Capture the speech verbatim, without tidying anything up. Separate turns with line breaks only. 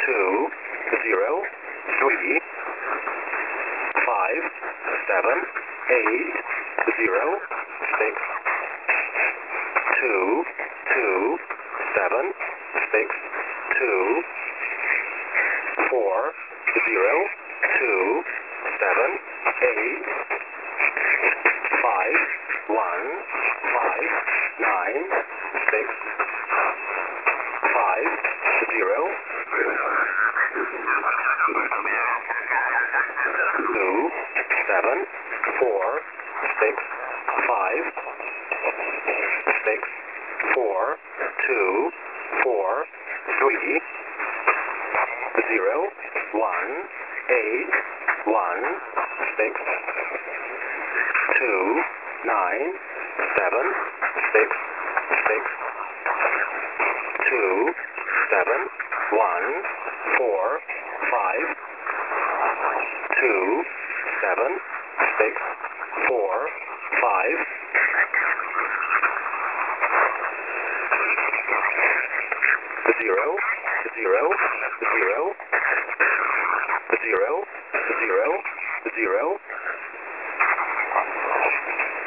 two, zero, three, five, seven, eight, zero, six, two, two, seven, six, two, four, zero, two, seven, eight, five, one, five, nine, six, five, zero, two, seven, four, six, five, six, four, two, four, three, zero, one, eight, one, six, two, nine, seven, six, six, two, seven, one, four, five, two, seven, six, four, five, zero, zero, zero, zero, zero, zero.